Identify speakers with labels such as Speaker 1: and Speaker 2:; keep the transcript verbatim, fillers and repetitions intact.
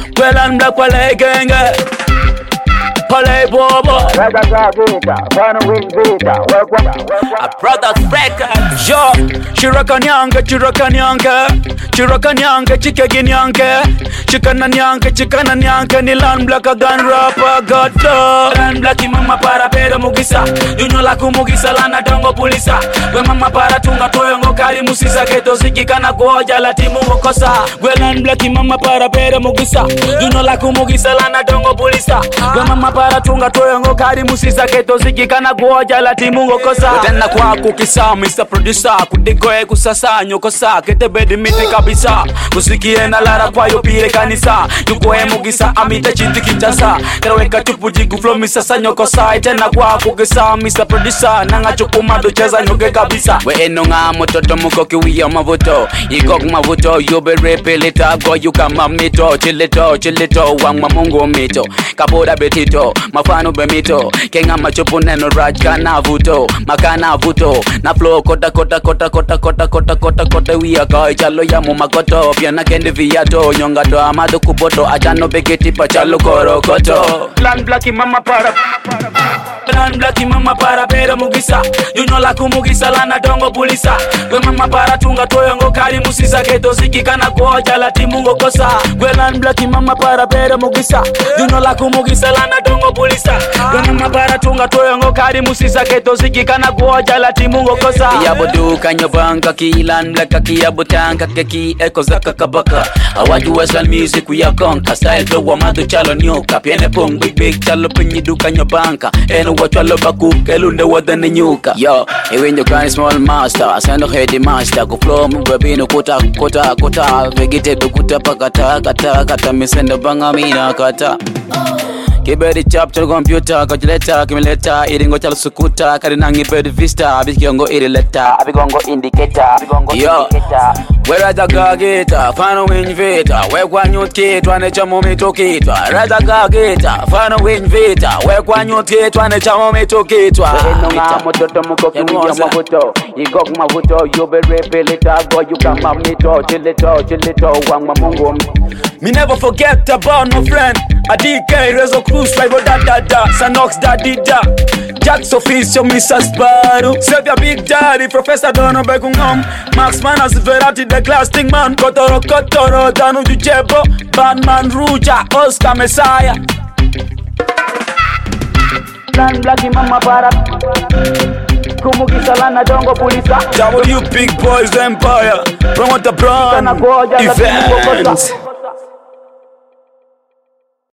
Speaker 1: Well and black wale genge Pale bobo A brother's record Yo, chiraka nyange, chiraka nyange Chiraka nyange, chikegi nyange Chikana nyange, chikana nyange Ni land black a gun rapper, God love Land black mama para pero mugisa Yunyo la kumugisa lana dongo pulisa We mama para tunga toyo ngokari musisa Keto ziki kana kuhoja la timu ngokosa We land black mama para pero mugisa Yunyo la kumugisa lana dongo pulisa We mama para tunga toyo ngokari musisa Keto ziki kana kuhoja la timu ngokosa Tena kwa kukisa Mister Producer Kudigoe kusasa nyokosa Kete bedi miti kabisa Kusikie na lara kwa yopire kanisa Yukoe mugisa amita chinti kinjasa Karaweka tupuji guflo misasa nyokosa Tena kwa kukisa Mister Producer Nanga chukuma docheza nyoke kabisa We eno nga mototo muko kiwia mavuto Ikok mavuto Yobe repe lita Go yuka mamito Chilito chilito Wang mamungo mito Kapoda betito Mafano bemito Kenga machupu neno raj kana vuto Makana vuto Na flow kota kota kota kota kota kota kota kota Wia koi chalo ya mumakoto Piana kendi viato Nyonga to amado kupoto Achano begeti pa chalo koro koto Plan blacki mama para Plan blacki mama para pero mugisa Yuno la kumugisa lana dongo pulisa We mama para tunga toyo ngokari musisa Keto ziki kana kuhoja la timu ngokosa We land blacki mama para pero mugisa Yuno la kumugisa lana dongo pulisa We mama para tunga toyo ngokari musisa Keto ziki kana kuhoja la timu ngokosa Iyabo duka nyobanka ki land blacka ki yabo tanka keki eko zaka kabaka Awaju western music we ya konka Style flow wa madu chalo nyoka Piene pong big big chalo pinyi duka nyobanka Eno wachalo baku kelunde wadane nyuka Yo, ewe nyokani small master Asendo heady master Ku flow mbabino kuta kuta kuta Vegete dukuta pakata kata kata Misendo banga mina kata Kibedi chap chalo computer Kajileta kimileta Iringo chalo sukuta Karinangi bedi vista Abikiongo iri leta Abigongo indicator Abigongo Yo, where the gagita Fano win vita Where kwa nyuti Twane chamo mito kitwa Rada gagita Fano win vita Where kwa nyuti Twane chamo mito kitwa Eno nga mototo muko kiwia mavuto Igok mavuto Yobe repe lita Go yuka mamito Chilito chilito Wang mamungo Me never forget about no friend A D K Rezo Cruz Rival da da da Sanox da di da Jack's official Missus Baru Save your big daddy Professor Dono Begungom Max Manas Verati the class thing man Kotoro Kotoro Danu Jujebo Batman Ruja Oscar Messiah Plan Blacki mama para Kumugisa lana dongo pulisa W Big Boys Empire Promote the brand Events